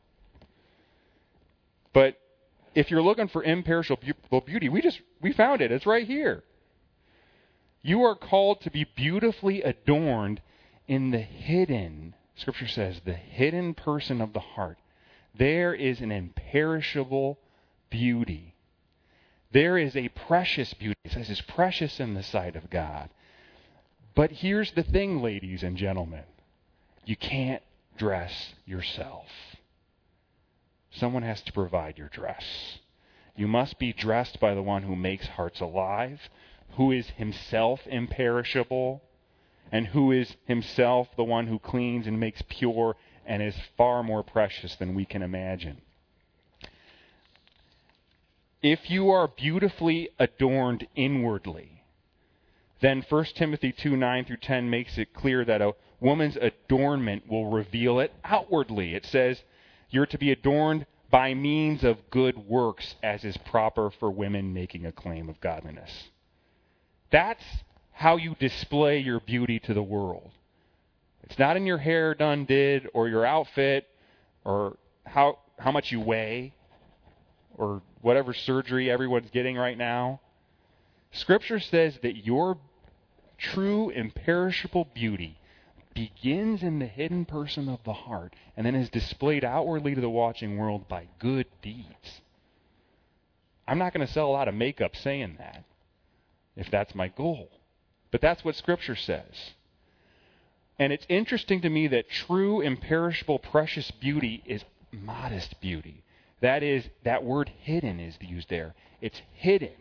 Speaker 2: But if you're looking for imperishable beauty, we just we found it. It's right here. You are called to be beautifully adorned in the hidden, Scripture says, the hidden person of the heart. There is an imperishable beauty. There is a precious beauty. It says it's precious in the sight of God. But here's the thing, ladies and gentlemen. You can't dress yourself. Someone has to provide your dress. You must be dressed by the one who makes hearts alive, who is himself imperishable, and who is himself the one who cleans and makes pure and is far more precious than we can imagine. If you are beautifully adorned inwardly, then First Timothy two, nine through ten makes it clear that a woman's adornment will reveal it outwardly. It says you're to be adorned by means of good works, as is proper for women making a claim of godliness. That's how you display your beauty to the world. It's not in your hair done did, or your outfit, or how how much you weigh, or whatever surgery everyone's getting right now. Scripture says that your true imperishable beauty begins in the hidden person of the heart and then is displayed outwardly to the watching world by good deeds. I'm not going to sell a lot of makeup saying that, if that's my goal. But that's what Scripture says. And it's interesting to me that true, imperishable, precious beauty is modest beauty. That is, that word hidden is used there. It's hidden.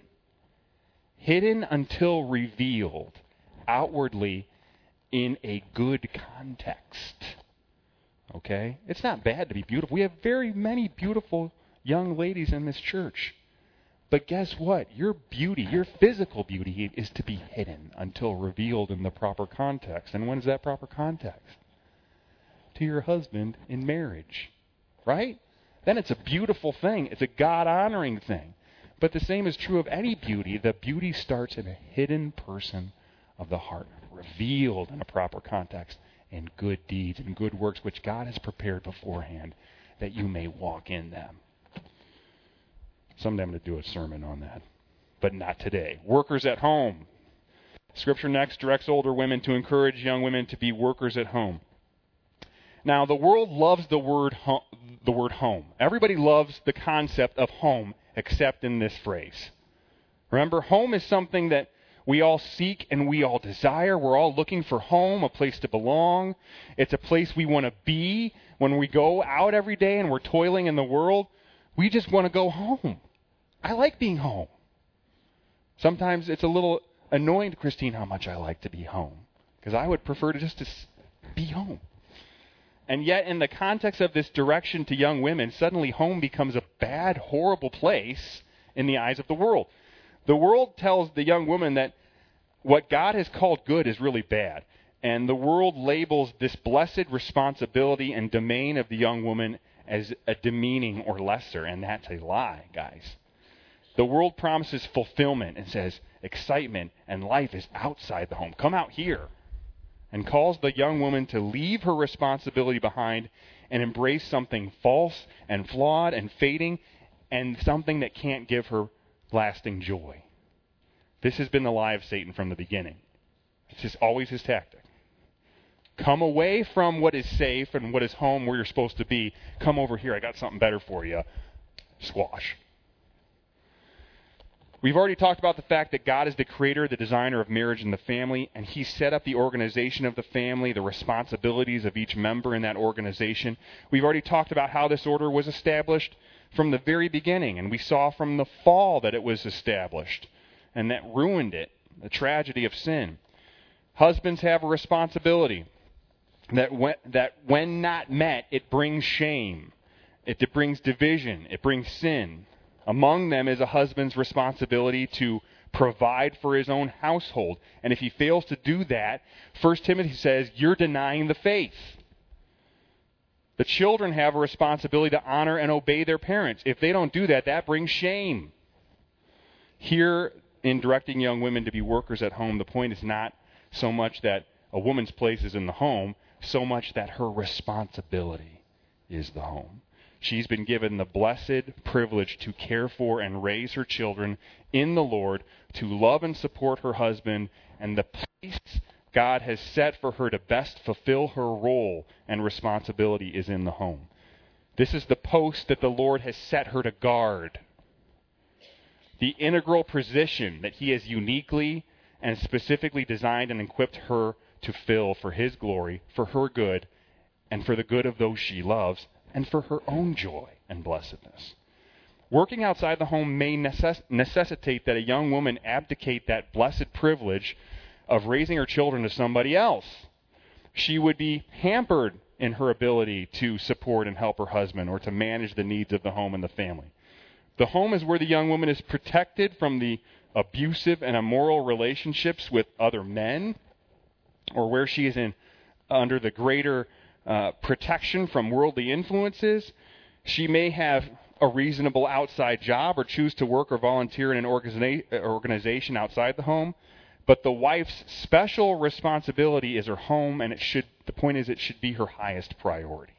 Speaker 2: Hidden until revealed outwardly in a good context. Okay? It's not bad to be beautiful. We have very many beautiful young ladies in this church. But guess what? Your beauty, your physical beauty, is to be hidden until revealed in the proper context. And when is that proper context? To your husband in marriage. Right? Then it's a beautiful thing. It's a God-honoring thing. But the same is true of any beauty. The beauty starts in a hidden person of the heart, revealed in a proper context, in good deeds and good works which God has prepared beforehand that you may walk in them. Someday I'm going to do a sermon on that, but not today. Workers at home. Scripture next directs older women to encourage young women to be workers at home. Now, the world loves the word ho- the word home. Everybody loves the concept of home, except in this phrase. Remember, home is something that we all seek and we all desire. We're all looking for home, a place to belong. It's a place we want to be when we go out every day and we're toiling in the world. We just want to go home. I like being home. Sometimes it's a little annoying to Christine how much I like to be home, because I would prefer to just to be home. And yet, in the context of this direction to young women, suddenly home becomes a bad, horrible place in the eyes of the world. The world tells the young woman that what God has called good is really bad. And the world labels this blessed responsibility and domain of the young woman as a demeaning or lesser, and that's a lie, guys. The world promises fulfillment and says excitement and life is outside the home. Come out here. And calls the young woman to leave her responsibility behind and embrace something false and flawed and fading and something that can't give her lasting joy. This has been the lie of Satan from the beginning. It's just always his tactic. Come away from what is safe and what is home where you're supposed to be. Come over here. I got something better for you. Squash. We've already talked about the fact that God is the creator, the designer of marriage and the family, and he set up the organization of the family, the responsibilities of each member in that organization. We've already talked about how this order was established from the very beginning, and we saw from the fall that it was established, and that ruined it, the tragedy of sin. Husbands have a responsibility that when, that when not met, it brings shame. It, it brings division. It brings sin. Among them is a husband's responsibility to provide for his own household. And if he fails to do that, First Timothy says, you're denying the faith. The children have a responsibility to honor and obey their parents. If they don't do that, that brings shame. Here, in directing young women to be workers at home, the point is not so much that a woman's place is in the home, so much that her responsibility is the home. She's been given the blessed privilege to care for and raise her children in the Lord, to love and support her husband, and the place God has set for her to best fulfill her role and responsibility is in the home. This is the post that the Lord has set her to guard. The integral position that he has uniquely and specifically designed and equipped her to fill for his glory, for her good, and for the good of those she loves, and for her own joy and blessedness. Working outside the home may necess- necessitate that a young woman abdicate that blessed privilege of raising her children to somebody else. She would be hampered in her ability to support and help her husband or to manage the needs of the home and the family. The home is where the young woman is protected from the abusive and immoral relationships with other men, or where she is in under the greater uh, protection from worldly influences. She may have a reasonable outside job or choose to work or volunteer in an organiza- organization outside the home. But the wife's special responsibility is her home, and it should. The point is it should be her highest priority.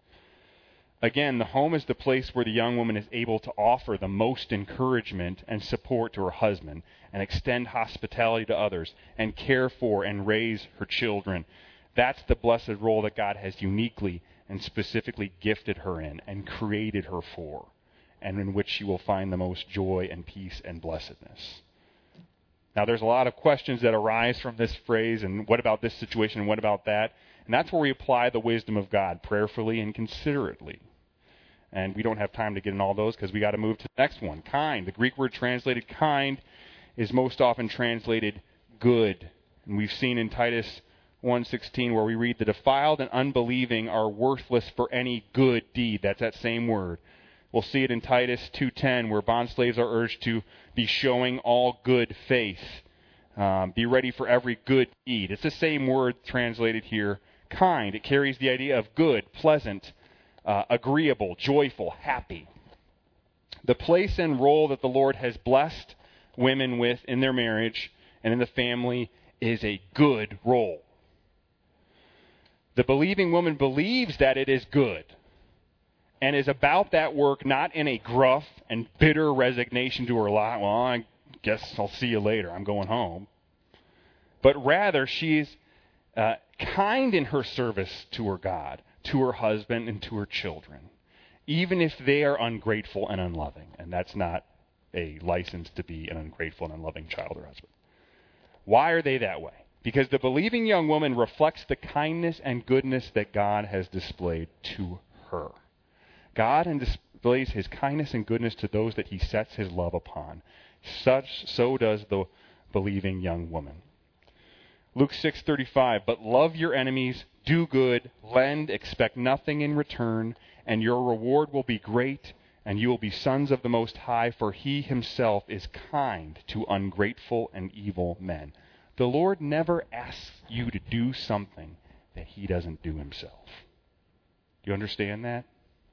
Speaker 2: Again, the home is the place where the young woman is able to offer the most encouragement and support to her husband and extend hospitality to others and care for and raise her children. That's the blessed role that God has uniquely and specifically gifted her in and created her for, and in which she will find the most joy and peace and blessedness. Now, there's a lot of questions that arise from this phrase, and what about this situation, and what about that? And that's where we apply the wisdom of God prayerfully and considerately. And we don't have time to get in all those because we got to move to the next one. Kind. The Greek word translated kind is most often translated good. And we've seen in Titus one sixteen where we read, the defiled and unbelieving are worthless for any good deed. That's that same word. We'll see it in Titus two ten where bondslaves are urged to be showing all good faith. Um, be ready for every good deed. It's the same word translated here, kind. It carries the idea of good, pleasant, uh, agreeable, joyful, happy. The place and role that the Lord has blessed women with in their marriage and in the family is a good role. The believing woman believes that it is good and is about that work not in a gruff and bitter resignation to her lot. Well, I guess I'll see you later. I'm going home. But rather, she's uh, kind in her service to her God, to her husband, and to her children, even if they are ungrateful and unloving. And that's not a license to be an ungrateful and unloving child or husband. Why are they that way? Because the believing young woman reflects the kindness and goodness that God has displayed to her. God displays his kindness and goodness to those that he sets his love upon. Such, so does the believing young woman. Luke six thirty-five, but love your enemies, do good, lend, expect nothing in return, and your reward will be great, and you will be sons of the Most High, for he himself is kind to ungrateful and evil men. The Lord never asks you to do something that he doesn't do himself. Do you understand that?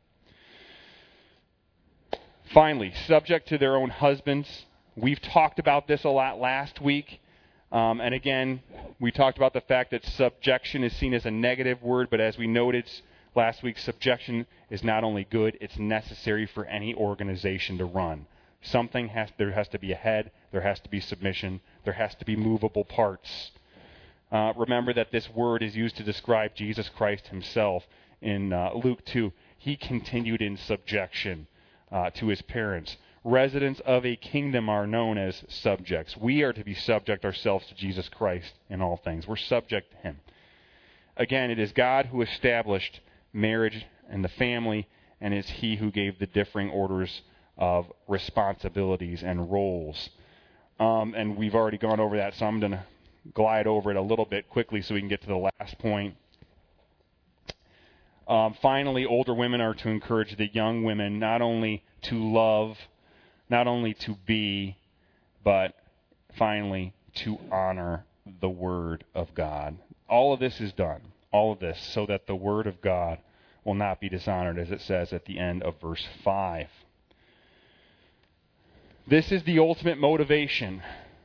Speaker 2: Finally, subject to their own husbands. We've talked about this a lot last week. Um, and again, we talked about the fact that subjection is seen as a negative word, but as we noted last week, subjection is not only good, it's necessary for any organization to run. Something has, there has to be a head, there has to be submission, there has to be movable parts. Uh, remember that this word is used to describe Jesus Christ himself in uh, Luke two. He continued in subjection uh, to his parents. Residents of a kingdom are known as subjects. We are to be subject ourselves to Jesus Christ in all things. We're subject to him. Again, it is God who established marriage and the family, and it's he who gave the differing orders of responsibilities and roles. Um, and we've already gone over that, so I'm going to glide over it a little bit quickly so we can get to the last point. Um, finally, older women are to encourage the young women not only to love, not only to be, but finally to honor the Word of God. All of this is done, all of this, so that the Word of God will not be dishonored, as it says at the end of verse five. This is the ultimate motivation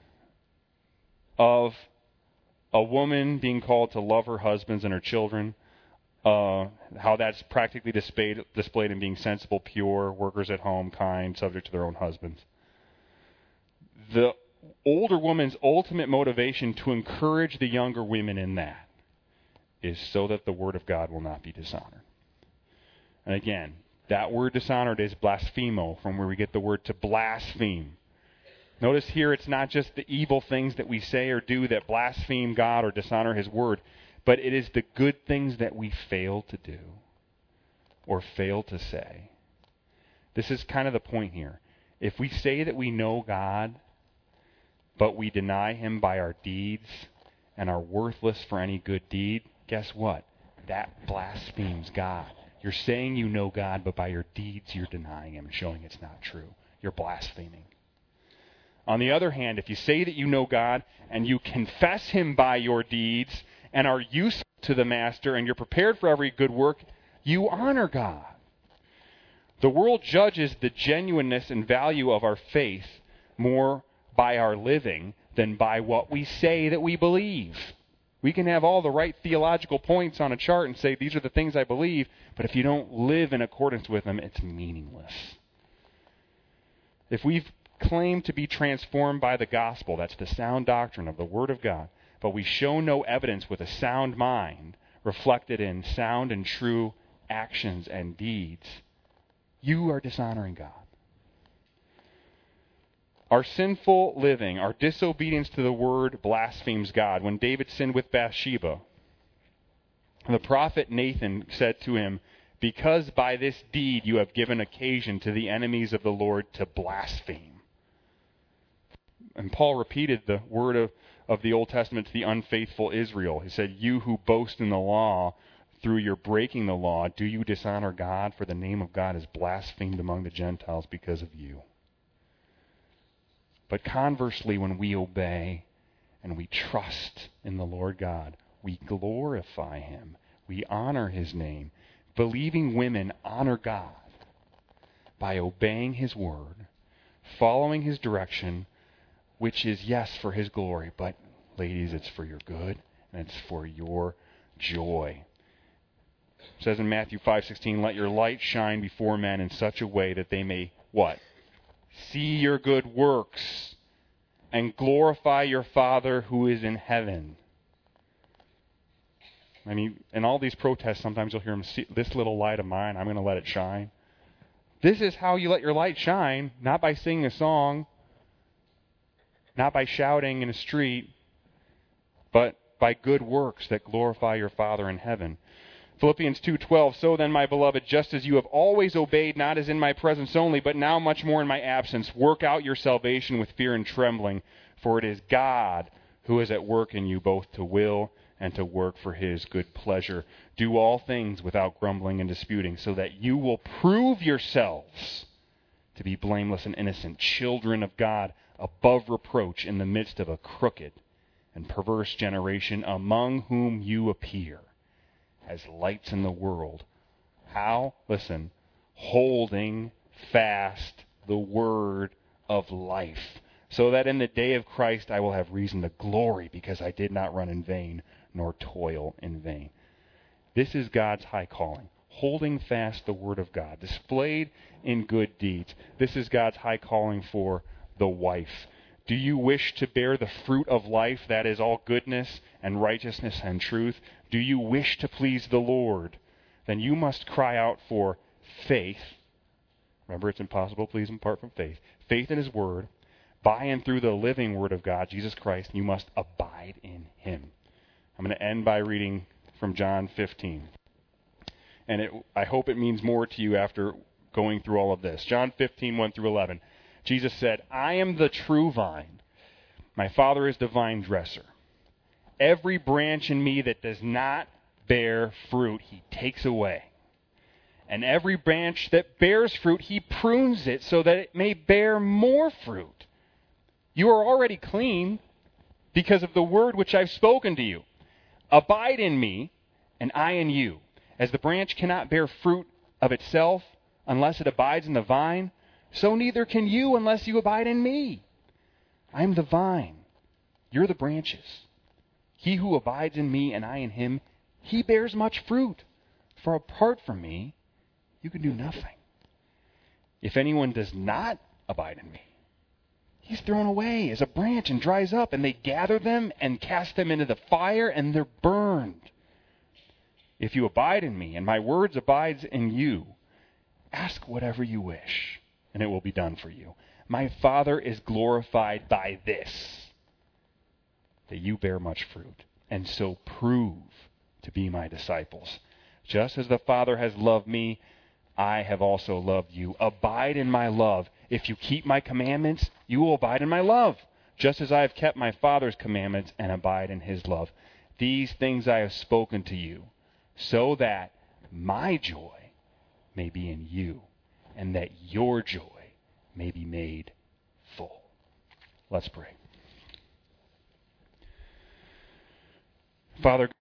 Speaker 2: of a woman being called to love her husbands and her children, uh, how that's practically displayed, displayed in being sensible, pure, workers at home, kind, subject to their own husbands. The older woman's ultimate motivation to encourage the younger women in that is so that the Word of God will not be dishonored. And again, that word dishonored is blasphemo, from where we get the word to blaspheme. Notice here it's not just the evil things that we say or do that blaspheme God or dishonor his word, but it is the good things that we fail to do or fail to say. This is kind of the point here. If we say that we know God, but we deny him by our deeds and are worthless for any good deed, guess what? That blasphemes God. You're saying you know God, but by your deeds you're denying him and showing it's not true. You're blaspheming. On the other hand, if you say that you know God and you confess him by your deeds and are useful to the master and you're prepared for every good work, you honor God. The world judges the genuineness and value of our faith more by our living than by what we say that we believe. We can have all the right theological points on a chart and say, these are the things I believe, but if you don't live in accordance with them, it's meaningless. If we've claimed to be transformed by the gospel, that's the sound doctrine of the Word of God, but we show no evidence with a sound mind reflected in sound and true actions and deeds, you are dishonoring God. Our sinful living, our disobedience to the word blasphemes God. When David sinned with Bathsheba, the prophet Nathan said to him, because by this deed you have given occasion to the enemies of the Lord to blaspheme. And Paul repeated the word of, of the Old Testament to the unfaithful Israel. He said, you who boast in the law, through your breaking the law, do you dishonor God? For the name of God is blasphemed among the Gentiles because of you. But conversely, when we obey and we trust in the Lord God, we glorify him. We honor his name. Believing women honor God by obeying his word, following his direction, which is, yes, for his glory, but, ladies, it's for your good and it's for your joy. It says in Matthew five sixteen, let your light shine before men in such a way that they may, what? See your good works and glorify your Father who is in heaven. I mean, in all these protests, sometimes you'll hear them, see, this little light of mine, I'm going to let it shine. This is how you let your light shine, not by singing a song, not by shouting in a street, but by good works that glorify your Father in heaven. Philippians two twelve, so then, my beloved, just as you have always obeyed, not as in my presence only, but now much more in my absence, work out your salvation with fear and trembling, for it is God who is at work in you both to will and to work for his good pleasure. Do all things without grumbling and disputing, so that you will prove yourselves to be blameless and innocent, children of God, above reproach in the midst of a crooked and perverse generation, among whom you appear as lights in the world. How? Listen, holding fast the word of life, so that in the day of Christ I will have reason to glory, because I did not run in vain, nor toil in vain. This is God's high calling, holding fast the word of God, displayed in good deeds. This is God's high calling for the wife. Do you wish to bear the fruit of life, that is all goodness and righteousness and truth? Do you wish to please the Lord? Then you must cry out for faith. Remember, it's impossible to please him apart from faith. Faith in his word. By and through the living word of God, Jesus Christ, you must abide in him. I'm going to end by reading from John fifteen. And it, I hope it means more to you after going through all of this. John fifteen, one through eleven. Jesus said, I am the true vine. My Father is the vine dresser. Every branch in me that does not bear fruit, he takes away. And every branch that bears fruit, he prunes it so that it may bear more fruit. You are already clean because of the word which I've spoken to you. Abide in me, and I in you. As the branch cannot bear fruit of itself unless it abides in the vine, so neither can you unless you abide in me. I am the vine. You're the branches. He who abides in me and I in him, he bears much fruit. For apart from me, you can do nothing. If anyone does not abide in me, he's thrown away as a branch and dries up, and they gather them and cast them into the fire, and they're burned. If you abide in me, and my words abides in you, ask whatever you wish, and it will be done for you. My Father is glorified by this, that you bear much fruit, and so prove to be my disciples. Just as the Father has loved me, I have also loved you. Abide in my love. If you keep my commandments, you will abide in my love, just as I have kept my Father's commandments and abide in his love. These things I have spoken to you, so that my joy may be in you, and that your joy may be made full. Let's pray. Father,